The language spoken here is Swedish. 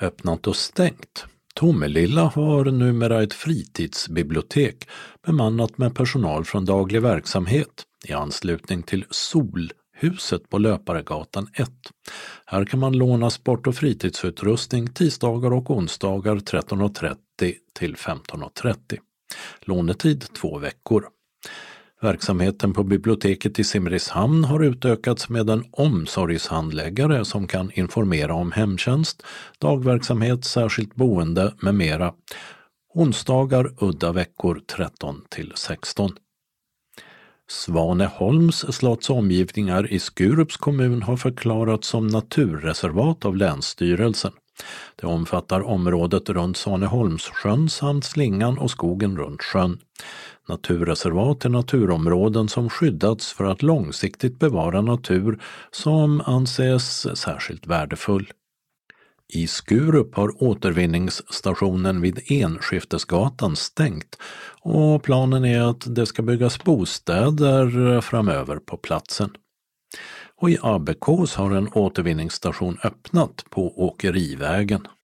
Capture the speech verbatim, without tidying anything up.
Öppnat och stängt. Tomelilla har numera ett fritidsbibliotek bemannat med personal från daglig verksamhet i anslutning till Solhuset på Löparegatan ett. Här kan man låna sport- och fritidsutrustning tisdagar och onsdagar tretton och trettio till femton och trettio. Lånetid två veckor. Verksamheten på biblioteket i Simrishamn har utökats med en omsorgshandläggare som kan informera om hemtjänst, dagverksamhet, särskilt boende med mera. Onsdagar udda veckor tretton till sexton. Svaneholms slotts omgivningar i Skurups kommun har förklarats som naturreservat av Länsstyrelsen. Det omfattar området runt Svaneholmssjön samt slingan och skogen runt sjön. Naturreservat är naturområden som skyddats för att långsiktigt bevara natur som anses särskilt värdefull. I Skurup har återvinningsstationen vid Enskiftesgatan stängt och planen är att det ska byggas bostäder framöver på platsen. Och i Abbekås har en återvinningsstation öppnat på Åkerivägen.